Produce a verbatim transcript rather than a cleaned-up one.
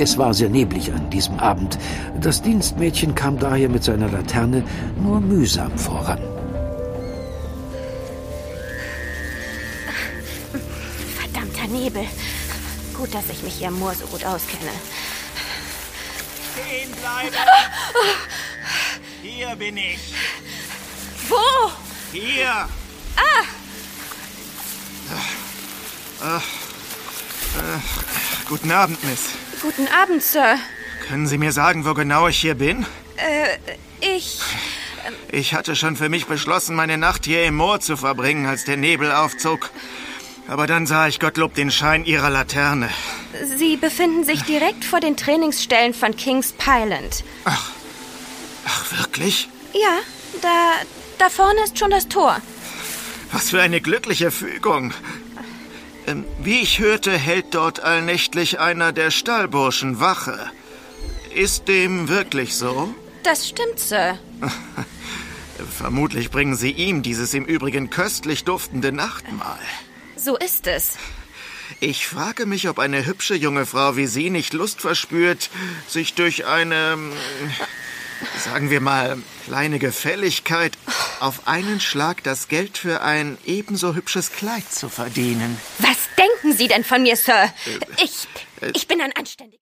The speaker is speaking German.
Es war sehr neblig an diesem Abend. Das Dienstmädchen kam daher mit seiner Laterne nur mühsam voran. Verdammter Nebel. Gut, dass ich mich hier im Moor so gut auskenne. Stehen bleiben! Hier bin ich. Wo? Hier. Ah! Ach, ach, guten Abend, Miss. Guten Abend, Sir. Können Sie mir sagen, wo genau ich hier bin? Äh, ich... Ich hatte schon für mich beschlossen, meine Nacht hier im Moor zu verbringen, als der Nebel aufzog. Aber dann sah ich Gottlob den Schein Ihrer Laterne. Sie befinden sich direkt vor den Trainingsstellen von King's Pyland. Ach, ach wirklich? Ja, da, da vorne ist schon das Tor. Was für eine glückliche Fügung. Ähm, wie ich hörte, hält dort allnächtlich einer der Stallburschen Wache. Ist dem wirklich so? Das stimmt, Sir. Vermutlich bringen Sie ihm dieses im Übrigen köstlich duftende Nachtmahl. So ist es. Ich frage mich, ob eine hübsche junge Frau wie Sie nicht Lust verspürt, sich durch eine, sagen wir mal, kleine Gefälligkeit auf einen Schlag das Geld für ein ebenso hübsches Kleid zu verdienen. Was denken Sie denn von mir, Sir? Ich, ich bin ein anständiger...